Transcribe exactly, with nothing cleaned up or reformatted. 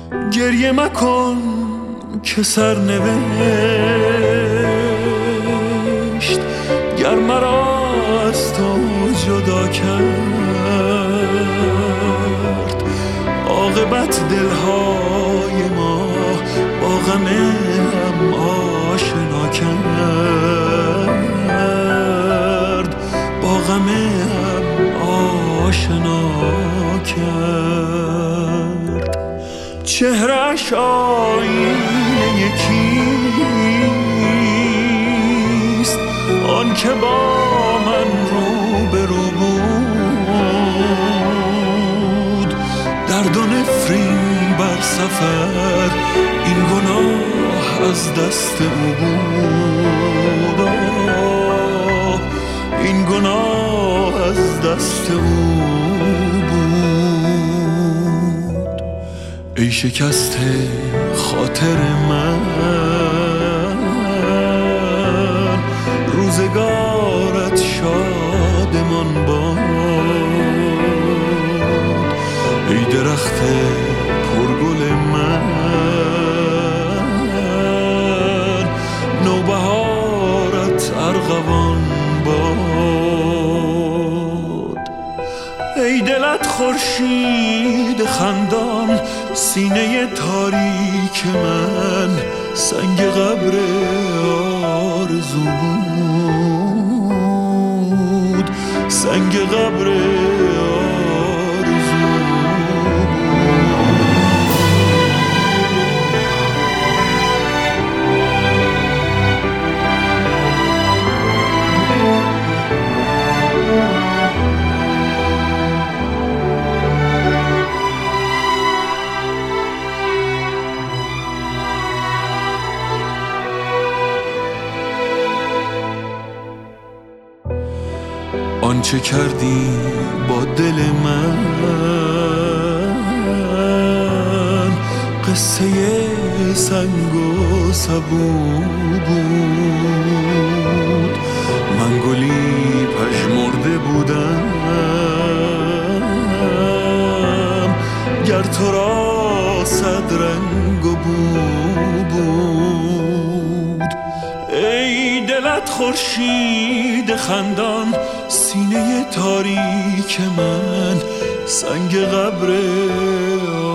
گریه مکن که سرنوشت گر مرا از تو جدا کرد، عاقبت دلهای ما با غم هم آشنا کرد، با غم هم آشنا کرد. چهره‌اش آینه یکیست، آن که با من روبرو بود. درد و نفرین بر سفر این گناه از دست او بود، آه این گناه از دست او بود. ای شکسته خاطر من، روزگارت شادمان باد. ای درخت پرگل من، نوبهارت ارغوان باد. ای دلت خورشید خندان، سینه تاریک من سنگ قبر آرزو بود، سنگ قبر آرزو آنچه کردی با دل من، قصه سنگ و سبو بود. من گلی پژمرده بودم، گر تو را صد رنگ و بو بود. ای دلت خورشید خندان، سینه تاریک من سنگ قبر